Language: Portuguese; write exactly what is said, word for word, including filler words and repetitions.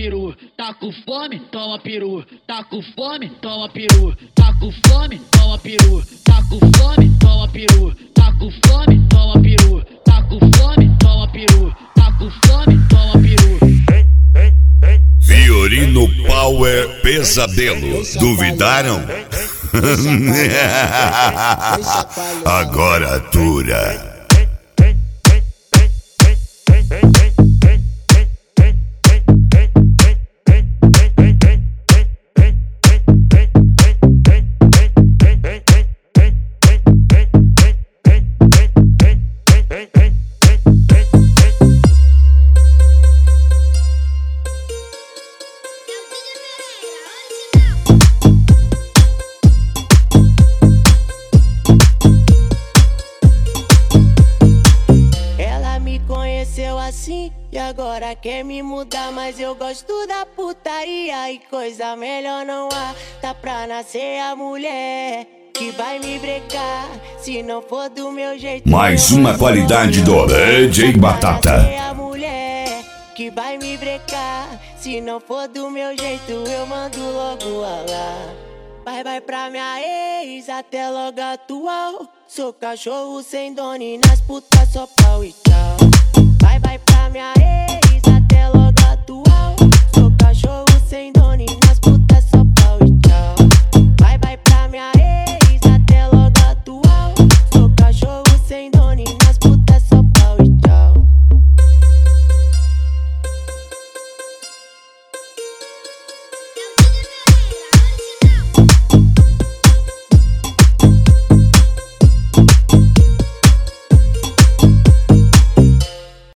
peru. Tá com fome, toma peru. Tá com fome, toma peru. Tá com fome, toma peru. Tá com fome, toma peru. Tá com fome, toma peru. Tá com fome, toma peru. Tá com fome, toma peru. Fiorino Power Pesadelo. Duvidaram? Agora atura. Conheceu assim e agora quer me mudar, mas eu gosto da putaria e coisa melhor não há. Tá pra nascer a mulher que vai me brecar se não for do meu jeito. Mais uma qualidade do D J Batata. Tá pra nascer a mulher que vai me brecar se não for do meu jeito, eu mando logo a lá. Vai, vai pra minha ex, até logo atual. Sou cachorro sem dono e nas putas só pau e tchau.